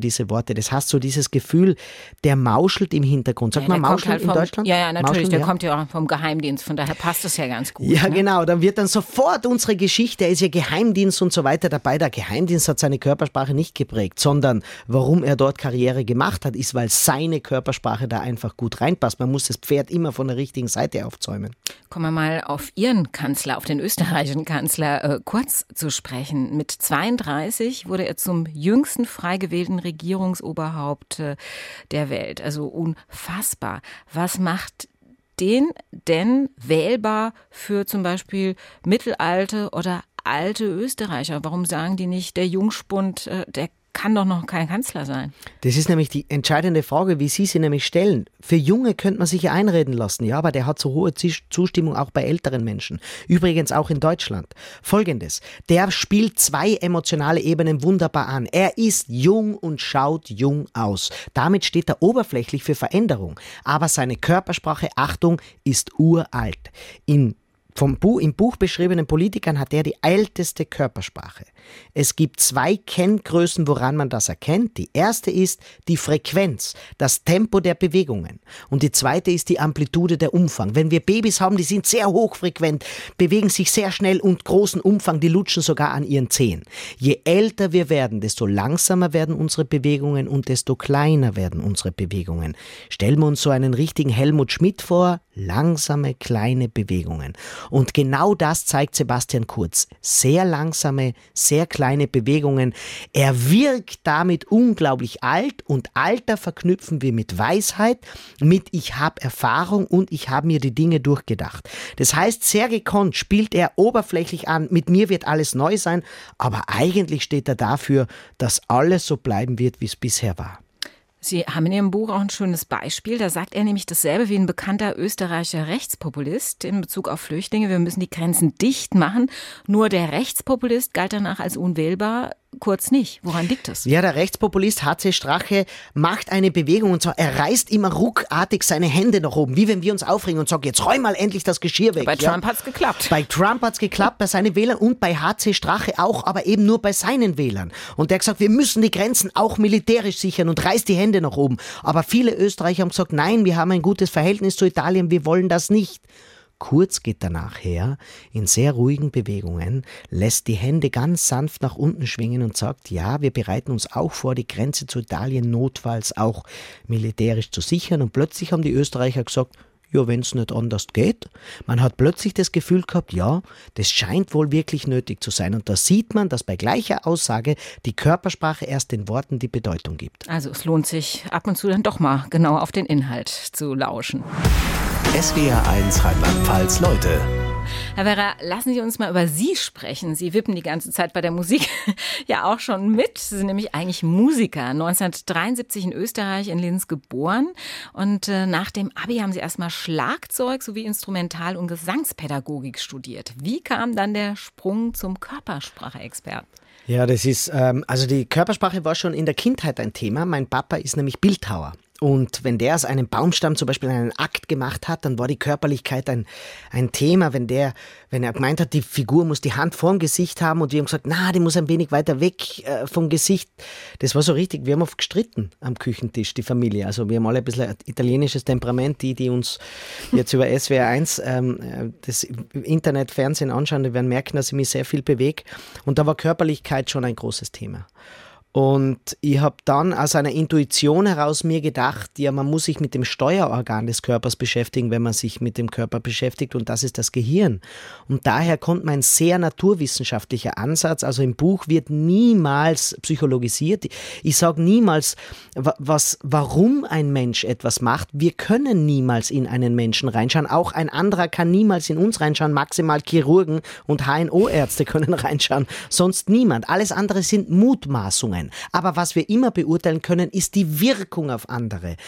Worte. Das heißt so dieses Gefühl, der mauschelt im Hintergrund. Sagt ja, man Mauscheln halt in vom, Deutschland? Ja, ja, natürlich. Mauscheln, der ja. kommt ja auch vom Geheimdienst. Von daher passt das ja ganz gut. Ja, ne? genau. Dann wird dann sofort unsere Geschichte, er ist ja Geheimdienst und so weiter dabei. Der Geheimdienst hat seine Körpersprache nicht geprägt, sondern warum er dort Karriere gemacht hat, ist, weil seine Körpersprache da einfach gut reinpasst. Man muss das Pferd immer von der richtigen Seite aufzäumen. Kommen wir mal auf Ihren Kanzler, auf den österreichischen Kanzler äh, Kurz zu sprechen. Mit zweiunddreißig wurde er zum jüngsten frei gewählten Regierungsoberhaupt äh, der Welt. Also unfassbar. Was macht den denn wählbar für zum Beispiel mittelalte oder alte Österreicher? Warum sagen die nicht, der Jungspund, äh, der kann doch noch kein Kanzler sein? Das ist nämlich die entscheidende Frage, wie Sie sie nämlich stellen. Für Junge könnte man sich ja einreden lassen, ja, aber der hat so hohe Zustimmung auch bei älteren Menschen. Übrigens auch in Deutschland. Folgendes, der spielt zwei emotionale Ebenen wunderbar an. Er ist jung und schaut jung aus. Damit steht er oberflächlich für Veränderung. Aber seine Körpersprache, Achtung, ist uralt. In Vom Buch, im Buch beschriebenen Politikern hat er die älteste Körpersprache. Es gibt zwei Kenngrößen, woran man das erkennt. Die erste ist die Frequenz, das Tempo der Bewegungen. Und die zweite ist die Amplitude, der Umfang. Wenn wir Babys haben, die sind sehr hochfrequent, bewegen sich sehr schnell und großen Umfang, die lutschen sogar an ihren Zehen. Je älter wir werden, desto langsamer werden unsere Bewegungen und desto kleiner werden unsere Bewegungen. Stellen wir uns so einen richtigen Helmut Schmidt vor, langsame, kleine Bewegungen. Und genau das zeigt Sebastian Kurz. Sehr langsame, sehr kleine Bewegungen. Er wirkt damit unglaublich alt und Alter verknüpfen wir mit Weisheit, mit ich habe Erfahrung und ich habe mir die Dinge durchgedacht. Das heißt, sehr gekonnt spielt er oberflächlich an, mit mir wird alles neu sein, aber eigentlich steht er dafür, dass alles so bleiben wird, wie es bisher war. Sie haben in Ihrem Buch auch ein schönes Beispiel. Da sagt er nämlich dasselbe wie ein bekannter österreichischer Rechtspopulist in Bezug auf Flüchtlinge. Wir müssen die Grenzen dicht machen. Nur der Rechtspopulist galt danach als unwählbar. Kurz nicht. Woran liegt das? Ja, der Rechtspopulist H C Strache macht eine Bewegung und zwar, er reißt immer ruckartig seine Hände nach oben, wie wenn wir uns aufregen und sagen, jetzt räum mal endlich das Geschirr weg. Bei ja? Trump hat's geklappt. Bei Trump hat's geklappt, bei seinen Wählern und bei H C Strache auch, aber eben nur bei seinen Wählern. Und der hat gesagt, wir müssen die Grenzen auch militärisch sichern und reißt die Hände nach oben. Aber viele Österreicher haben gesagt, nein, wir haben ein gutes Verhältnis zu Italien, wir wollen das nicht. Kurz geht danach her, in sehr ruhigen Bewegungen, lässt die Hände ganz sanft nach unten schwingen und sagt, ja, wir bereiten uns auch vor, die Grenze zu Italien notfalls auch militärisch zu sichern. Und plötzlich haben die Österreicher gesagt, ja, wenn es nicht anders geht. Man hat plötzlich das Gefühl gehabt, ja, das scheint wohl wirklich nötig zu sein. Und da sieht man, dass bei gleicher Aussage die Körpersprache erst den Worten die Bedeutung gibt. Also es lohnt sich ab und zu dann doch mal genau auf den Inhalt zu lauschen. S W R eins Rheinland-Pfalz Leute. Herr Werra, lassen Sie uns mal über Sie sprechen. Sie wippen die ganze Zeit bei der Musik ja auch schon mit. Sie sind nämlich eigentlich Musiker. neunzehnhundertdreiundsiebzig in Österreich, in Linz geboren. Und äh, nach dem Abi haben Sie erstmal Schlagzeug sowie Instrumental- und Gesangspädagogik studiert. Wie kam dann der Sprung zum Körpersprache-Experten? Ja, das ist, ähm, also die Körpersprache war schon in der Kindheit ein Thema. Mein Papa ist nämlich Bildhauer. Und wenn der aus einem Baumstamm zum Beispiel einen Akt gemacht hat, dann war die Körperlichkeit ein, ein Thema. Wenn der, wenn er gemeint hat, die Figur muss die Hand vorm Gesicht haben und wir haben gesagt, na, die muss ein wenig weiter weg äh, vom Gesicht. Das war so richtig. Wir haben oft gestritten am Küchentisch, die Familie. Also wir haben alle ein bisschen ein italienisches Temperament. Die, die uns jetzt über S W R eins ähm, das Internet, Fernsehen anschauen, die werden merken, dass ich mich sehr viel bewege. Und da war Körperlichkeit schon ein großes Thema. Und ich habe dann aus einer Intuition heraus mir gedacht, ja, man muss sich mit dem Steuerorgan des Körpers beschäftigen, wenn man sich mit dem Körper beschäftigt, und das ist das Gehirn. Und daher kommt mein sehr naturwissenschaftlicher Ansatz. Also im Buch wird niemals psychologisiert. Ich sage niemals, was, warum ein Mensch etwas macht. Wir können niemals in einen Menschen reinschauen. Auch ein anderer kann niemals in uns reinschauen. Maximal Chirurgen und H N O-Ärzte können reinschauen. Sonst niemand. Alles andere sind Mutmaßungen. Aber was wir immer beurteilen können, ist die Wirkung auf andere.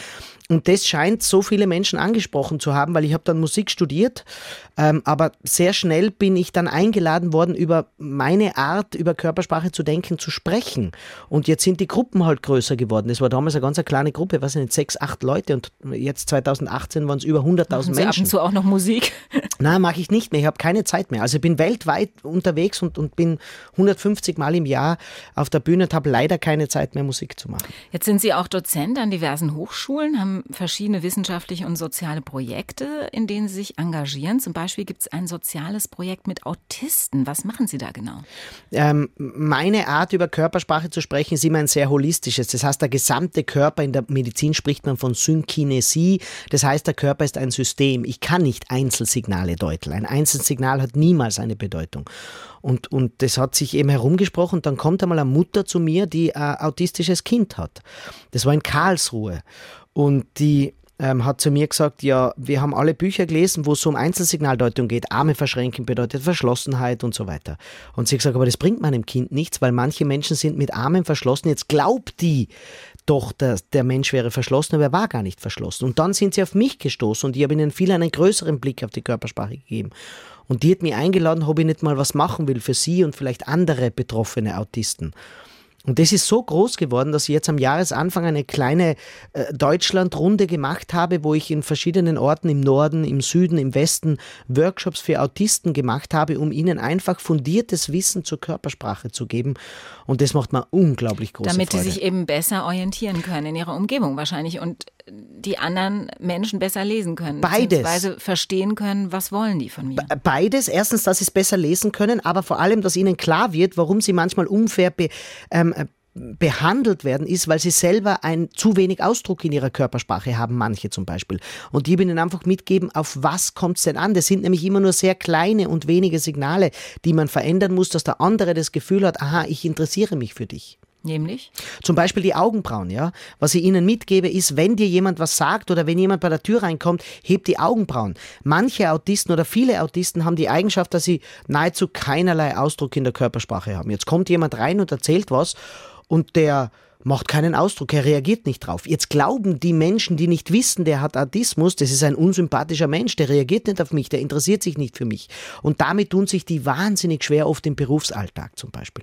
Und das scheint so viele Menschen angesprochen zu haben, weil ich habe dann Musik studiert, ähm, aber sehr schnell bin ich dann eingeladen worden, über meine Art, über Körpersprache zu denken, zu sprechen. Und jetzt sind die Gruppen halt größer geworden. Das war damals eine ganz eine kleine Gruppe, was sind sechs, acht Leute und jetzt zwanzig achtzehn waren es über hunderttausend Menschen. Ab und zu auch noch Musik? Nein, mache ich nicht mehr. Ich habe keine Zeit mehr. Also ich bin weltweit unterwegs und, und bin hundertfünfzig Mal im Jahr auf der Bühne und habe leider keine Zeit mehr, Musik zu machen. Jetzt sind Sie auch Dozent an diversen Hochschulen, haben verschiedene wissenschaftliche und soziale Projekte, in denen Sie sich engagieren. Zum Beispiel gibt es ein soziales Projekt mit Autisten. Was machen Sie da genau? Ähm, meine Art, über Körpersprache zu sprechen, ist immer ein sehr holistisches. Das heißt, der gesamte Körper, in der Medizin spricht man von Synkinesie. Das heißt, der Körper ist ein System. Ich kann nicht Einzelsignale deuten. Ein Einzelsignal hat niemals eine Bedeutung. Und, und das hat sich eben herumgesprochen. Und dann kommt einmal eine Mutter zu mir, die ein autistisches Kind hat. Das war in Karlsruhe. Und die ähm, hat zu mir gesagt, ja, wir haben alle Bücher gelesen, wo es um Einzelsignaldeutung geht. Arme verschränken bedeutet Verschlossenheit und so weiter. Und sie hat gesagt, aber das bringt meinem Kind nichts, weil manche Menschen sind mit Armen verschlossen. Jetzt glaubt die doch, der, der Mensch wäre verschlossen, aber er war gar nicht verschlossen. Und dann sind sie auf mich gestoßen und ich habe ihnen viel einen größeren Blick auf die Körpersprache gegeben. Und die hat mich eingeladen, ob ich nicht mal was machen will für sie und vielleicht andere betroffene Autisten. Und das ist so groß geworden, dass ich jetzt am Jahresanfang eine kleine äh, Deutschlandrunde gemacht habe, wo ich in verschiedenen Orten im Norden, im Süden, im Westen Workshops für Autisten gemacht habe, um ihnen einfach fundiertes Wissen zur Körpersprache zu geben. Und das macht mir unglaublich große Damit Freude. Damit die sich eben besser orientieren können in ihrer Umgebung wahrscheinlich und die anderen Menschen besser lesen können. Beides. Beziehungsweise verstehen können, was wollen die von mir. Beides. Erstens, dass sie es besser lesen können, aber vor allem, dass ihnen klar wird, warum sie manchmal unfair be, ähm, behandelt werden, ist, weil sie selber ein zu wenig Ausdruck in ihrer Körpersprache haben, manche zum Beispiel. Und die habe ihnen einfach mitgeben, auf was kommt es denn an? Das sind nämlich immer nur sehr kleine und wenige Signale, die man verändern muss, dass der andere das Gefühl hat, aha, ich interessiere mich für dich. Nämlich? Zum Beispiel die Augenbrauen, ja. Was ich Ihnen mitgebe, ist, wenn dir jemand was sagt oder wenn jemand bei der Tür reinkommt, hebt die Augenbrauen. Manche Autisten oder viele Autisten haben die Eigenschaft, dass sie nahezu keinerlei Ausdruck in der Körpersprache haben. Jetzt kommt jemand rein und erzählt was und der macht keinen Ausdruck, er reagiert nicht drauf. Jetzt glauben die Menschen, die nicht wissen, der hat Autismus, das ist ein unsympathischer Mensch, der reagiert nicht auf mich, der interessiert sich nicht für mich. Und damit tun sich die wahnsinnig schwer oft im Berufsalltag zum Beispiel.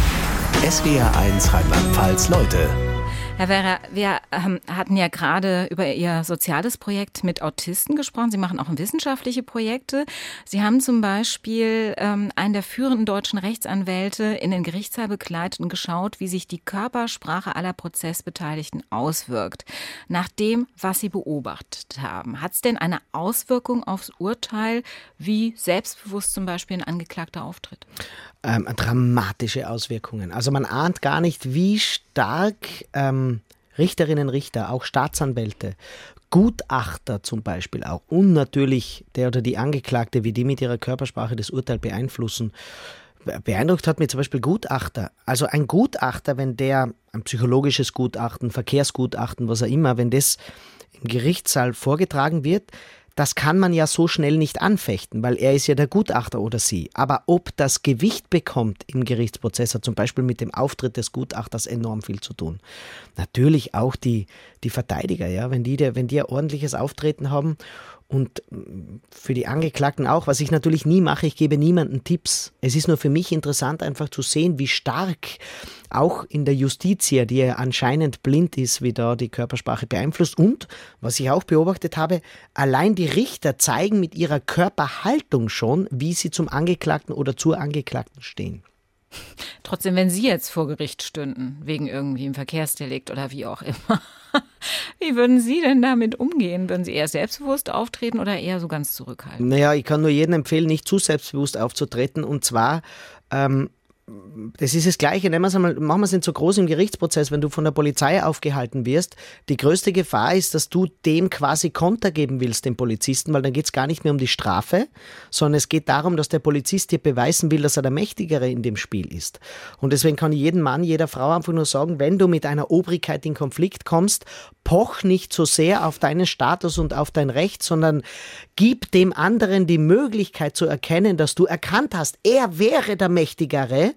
S W R eins Rheinland-Pfalz Leute. Herr Werra, wir ähm, hatten ja gerade über Ihr soziales Projekt mit Autisten gesprochen. Sie machen auch wissenschaftliche Projekte. Sie haben zum Beispiel ähm, einen der führenden deutschen Rechtsanwälte in den Gerichtssaal begleitet und geschaut, wie sich die Körpersprache aller Prozessbeteiligten auswirkt. Nach dem, was Sie beobachtet haben, hat es denn eine Auswirkung aufs Urteil, wie selbstbewusst zum Beispiel ein Angeklagter auftritt? Ähm, dramatische Auswirkungen. Also man ahnt gar nicht, wie stark ähm, Richterinnen, Richter, auch Staatsanwälte, Gutachter zum Beispiel auch und natürlich der oder die Angeklagte, wie die mit ihrer Körpersprache das Urteil beeinflussen. Beeindruckt hat mich zum Beispiel Gutachter. Also ein Gutachter, wenn der, ein psychologisches Gutachten, Verkehrsgutachten, was auch immer, wenn das im Gerichtssaal vorgetragen wird, das kann man ja so schnell nicht anfechten, weil er ist ja der Gutachter oder sie. Aber ob das Gewicht bekommt im Gerichtsprozess, hat zum Beispiel mit dem Auftritt des Gutachters enorm viel zu tun. Natürlich auch die, die Verteidiger, ja, wenn die, wenn die ein ordentliches Auftreten haben und für die Angeklagten auch, was ich natürlich nie mache, ich gebe niemandem Tipps. Es ist nur für mich interessant, einfach zu sehen, wie stark auch in der Justitia, die ja anscheinend blind ist, wie da die Körpersprache beeinflusst. Und, was ich auch beobachtet habe, allein die Richter zeigen mit ihrer Körperhaltung schon, wie sie zum Angeklagten oder zur Angeklagten stehen. Trotzdem, wenn Sie jetzt vor Gericht stünden, wegen irgendwie einem Verkehrsdelikt oder wie auch immer, wie würden Sie denn damit umgehen? Würden Sie eher selbstbewusst auftreten oder eher so ganz zurückhaltend? Naja, ich kann nur jedem empfehlen, nicht zu selbstbewusst aufzutreten. Und zwar, ähm, das ist das Gleiche, nehmen wir es einmal, machen wir es nicht so groß im Gerichtsprozess, wenn du von der Polizei aufgehalten wirst. Die größte Gefahr ist, dass du dem quasi Konter geben willst, dem Polizisten, weil dann geht es gar nicht mehr um die Strafe, sondern es geht darum, dass der Polizist dir beweisen will, dass er der Mächtigere in dem Spiel ist. Und deswegen kann ich jedem Mann, jeder Frau einfach nur sagen, wenn du mit einer Obrigkeit in Konflikt kommst, poch nicht so sehr auf deinen Status und auf dein Recht, sondern gib dem anderen die Möglichkeit zu erkennen, dass du erkannt hast, er wäre der Mächtigere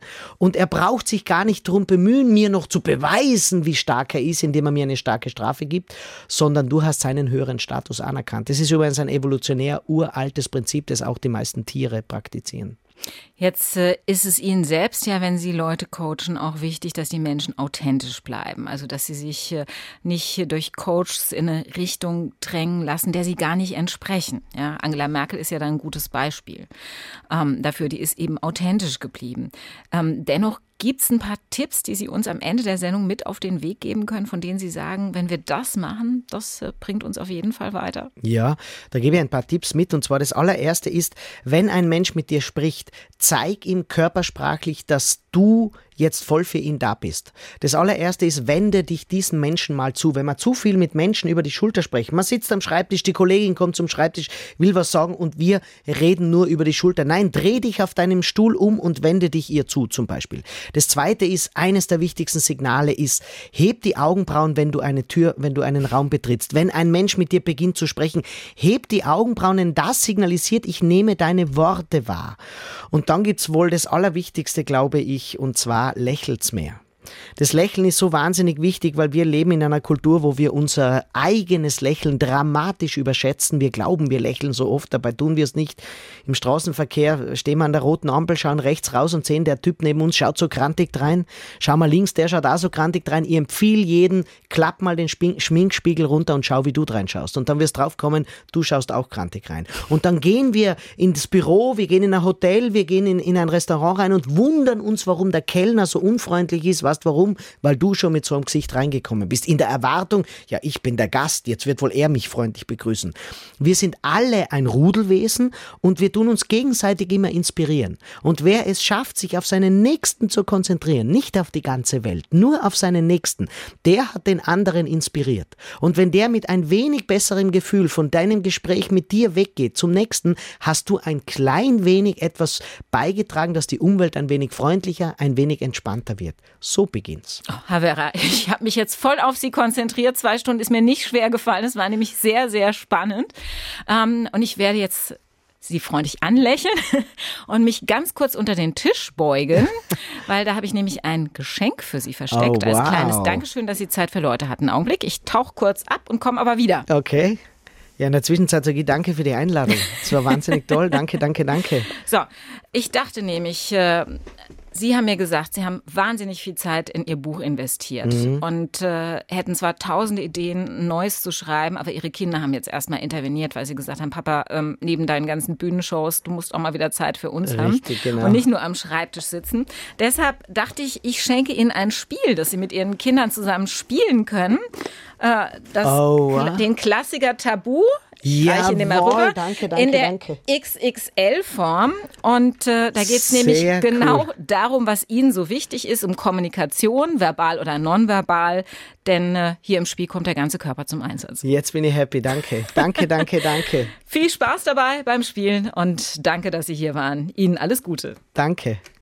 und er braucht sich gar nicht darum bemühen, mir noch zu beweisen, wie stark er ist, indem er mir eine starke Strafe gibt, sondern du hast seinen höheren Status anerkannt. Das ist übrigens ein evolutionär uraltes Prinzip, das auch die meisten Tiere praktizieren. Jetzt äh, ist es Ihnen selbst ja, wenn Sie Leute coachen, auch wichtig, dass die Menschen authentisch bleiben. Also, dass sie sich äh, nicht durch Coaches in eine Richtung drängen lassen, der sie gar nicht entsprechen. Ja, Angela Merkel ist ja da ein gutes Beispiel ähm, dafür. Die ist eben authentisch geblieben. Ähm, dennoch gibt es ein paar Tipps, die Sie uns am Ende der Sendung mit auf den Weg geben können, von denen Sie sagen, wenn wir das machen, das äh, bringt uns auf jeden Fall weiter? Ja, da gebe ich ein paar Tipps mit. Und zwar das allererste ist, wenn ein Mensch mit dir spricht, zeig ihm körpersprachlich, dass du jetzt voll für ihn da bist. Das allererste ist, wende dich diesen Menschen mal zu. Wenn man zu viel mit Menschen über die Schulter spricht, man sitzt am Schreibtisch, die Kollegin kommt zum Schreibtisch, will was sagen und wir reden nur über die Schulter. Nein, dreh dich auf deinem Stuhl um und wende dich ihr zu zum Beispiel. Das zweite ist, eines der wichtigsten Signale ist, heb die Augenbrauen, wenn du eine Tür, wenn du einen Raum betrittst. Wenn ein Mensch mit dir beginnt zu sprechen, heb die Augenbrauen, denn das signalisiert, ich nehme deine Worte wahr. Und dann gibt's wohl das Allerwichtigste, glaube ich, und zwar lächelt's mehr. Das Lächeln ist so wahnsinnig wichtig, weil wir leben in einer Kultur, wo wir unser eigenes Lächeln dramatisch überschätzen. Wir glauben, wir lächeln so oft, dabei tun wir es nicht. Im Straßenverkehr stehen wir an der roten Ampel, schauen rechts raus und sehen, der Typ neben uns schaut so grantig rein. Schau mal links, der schaut auch so grantig rein. Ich empfehle jeden, klapp mal den Schminkspiegel runter und schau, wie du reinschaust. Und dann wirst drauf kommen, du schaust auch grantig rein. Und dann gehen wir ins Büro, wir gehen in ein Hotel, wir gehen in, in ein Restaurant rein und wundern uns, warum der Kellner so unfreundlich ist. Weißt warum? Weil du schon mit so einem Gesicht reingekommen bist. In der Erwartung, ja, ich bin der Gast, jetzt wird wohl er mich freundlich begrüßen. Wir sind alle ein Rudelwesen und wir tun uns gegenseitig immer inspirieren. Und wer es schafft, sich auf seinen Nächsten zu konzentrieren, nicht auf die ganze Welt, nur auf seinen Nächsten, der hat den anderen inspiriert. Und wenn der mit ein wenig besserem Gefühl von deinem Gespräch mit dir weggeht zum Nächsten, hast du ein klein wenig etwas beigetragen, dass die Umwelt ein wenig freundlicher, ein wenig entspannter wird. So beginnt's. Oh, Herr Werra, ich habe mich jetzt voll auf Sie konzentriert. Zwei Stunden ist mir nicht schwer gefallen. Es war nämlich sehr, sehr spannend. Ähm, und ich werde jetzt Sie freundlich anlächeln und mich ganz kurz unter den Tisch beugen, weil da habe ich nämlich ein Geschenk für Sie versteckt. Oh, wow. Als kleines Dankeschön, dass Sie Zeit für Leute hatten. Einen Augenblick, ich tauche kurz ab und komme aber wieder. Okay. Ja, in der Zwischenzeit sage ich danke für die Einladung. Es war wahnsinnig toll. Danke, danke, danke. So, ich dachte nämlich, äh, Sie haben mir gesagt, Sie haben wahnsinnig viel Zeit in Ihr Buch investiert mhm. und äh, hätten zwar tausende Ideen, Neues zu schreiben, aber Ihre Kinder haben jetzt erstmal interveniert, weil sie gesagt haben, Papa, ähm, neben deinen ganzen Bühnenshows, du musst auch mal wieder Zeit für uns Richtig, haben genau. und nicht nur am Schreibtisch sitzen. Deshalb dachte ich, ich schenke Ihnen ein Spiel, das Sie mit Ihren Kindern zusammen spielen können. Äh, das, oh, wow. Den Klassiker Tabu. Ja, rüber, danke, danke, in der danke. X X L-Form. Und äh, da geht es nämlich genau cool. darum, was Ihnen so wichtig ist, um Kommunikation, verbal oder nonverbal. Denn äh, hier im Spiel kommt der ganze Körper zum Einsatz. Jetzt bin ich happy, danke. Danke, danke, danke. Viel Spaß dabei beim Spielen und danke, dass Sie hier waren. Ihnen alles Gute. Danke.